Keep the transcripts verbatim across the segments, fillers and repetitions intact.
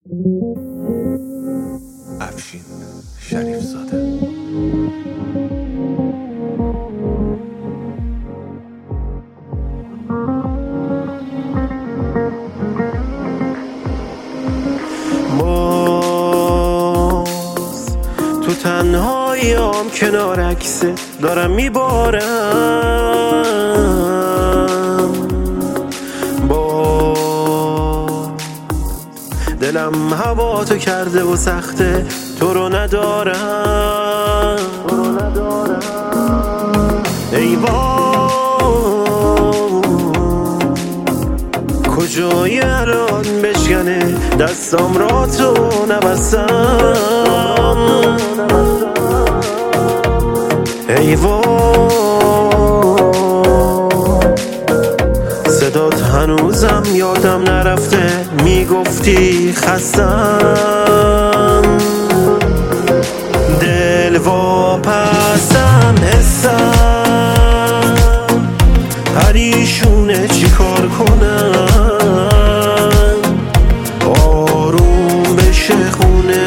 افشین شریف زاده. باز تو تنهاییام کنار عکسه دارم میبارم، باز دلم هوا تو کرده و سخته تو رو ندارم. ای وای کجای الان بشکنه دستام را تو نبستم. ای وای صدات هنوزم یادم نرفته، میگفتی خستم. دل واپسم حسم پریشونه چی کار کنم، آروم بشه خونه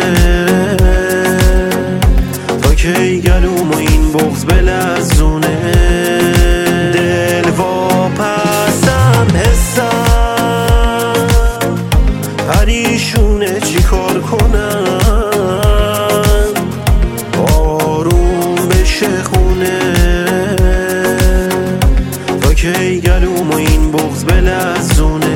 تا کی گلوم و این بغض بلرزونه. دل واپسم حسم پریشونه چی کار کنم، آروم بشه خونه تا کی گلوم و این بغض بلرزونه.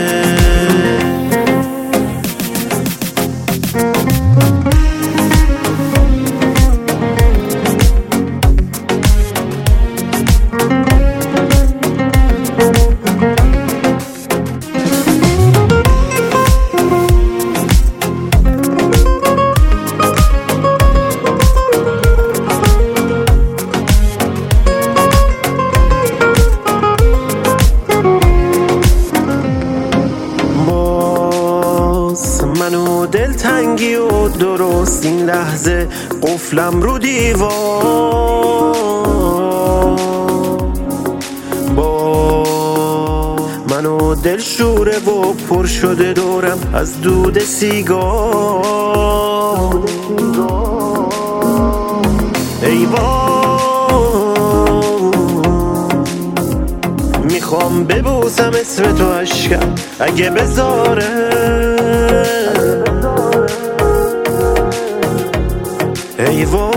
منو دلتنگی و درست این لحظه قفلم رو دیوار، با منو دل شوره و پر شده دورم از دود سیگار. ای وای میخوام ببوسم اسم تو اشکم اگه بذاره. ای وای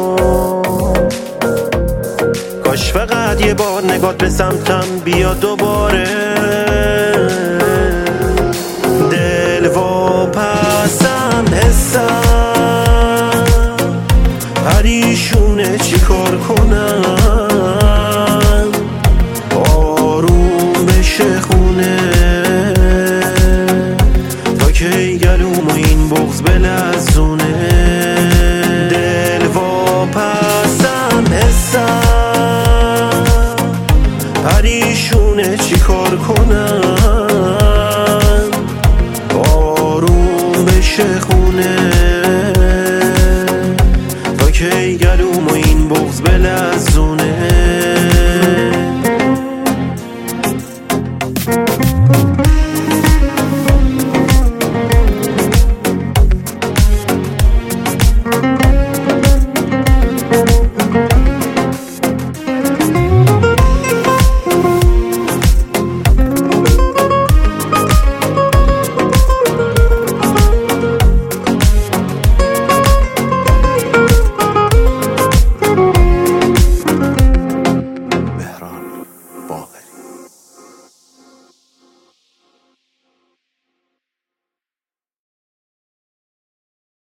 کاش فقط یه بار نگات به سمتم بیا دوباره.